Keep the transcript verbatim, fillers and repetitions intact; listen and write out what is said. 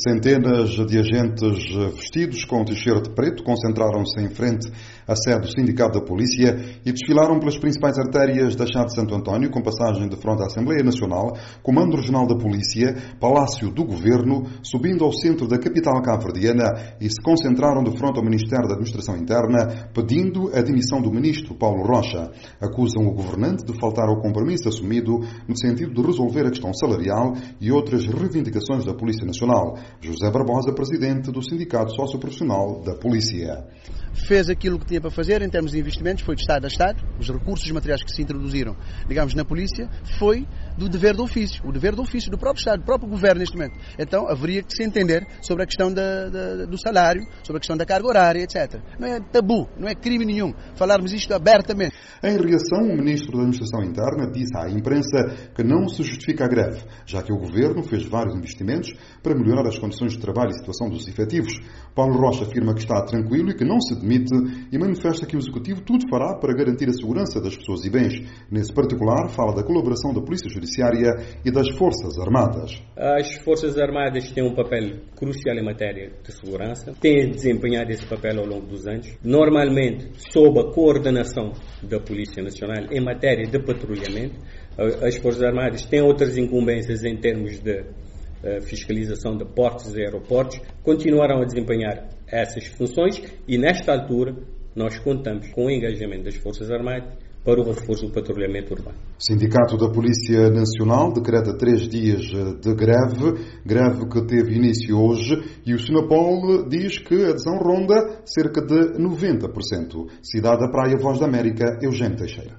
Centenas de agentes vestidos com t-shirt preto concentraram-se em frente à sede do Sindicato da Polícia e desfilaram pelas principais artérias da Chá de Santo António, com passagem de fronte à Assembleia Nacional, Comando Regional da Polícia, Palácio do Governo, subindo ao centro da capital cabo-verdiana e se concentraram de frente ao Ministério da Administração Interna, pedindo a demissão do ministro Paulo Rocha. Acusam o governante de faltar ao compromisso assumido no sentido de resolver a questão salarial e outras reivindicações da Polícia Nacional. José Barbosa, presidente do Sindicato Socioprofissional da Polícia. Fez aquilo que tinha para fazer em termos de investimentos, foi de Estado a Estado. Os recursos materiais que se introduziram, digamos, na Polícia, foi do dever do ofício, o dever do ofício do próprio Estado, do próprio Governo neste momento. Então, haveria que se entender sobre a questão da, da, do salário, sobre a questão da carga horária, etcétera. Não é tabu, não é crime nenhum falarmos isto abertamente. Em reação, o Ministro da Administração Interna disse à imprensa que não se justifica a greve, já que o Governo fez vários investimentos para melhorar as condições de trabalho e situação dos efetivos. Paulo Rocha afirma que está tranquilo e que não se demite e manifesta que o Executivo tudo fará para garantir a segurança das pessoas e bens. Nesse particular, fala da colaboração da Polícia Judiciária e das Forças Armadas. As Forças Armadas têm um papel crucial em matéria de segurança, têm desempenhado esse papel ao longo dos anos, normalmente sob a coordenação da Polícia Nacional em matéria de patrulhamento. As Forças Armadas têm outras incumbências em termos de uh, fiscalização de portos e aeroportos, continuarão a desempenhar essas funções e, nesta altura, nós contamos com o engajamento das Forças Armadas para o reforço do patrulhamento urbano. O Sindicato da Polícia Nacional decreta três dias de greve, greve que teve início hoje, e o Sinapol diz que a adesão ronda cerca de noventa por cento. Cidade da Praia, Voz da América, Eugênio Teixeira.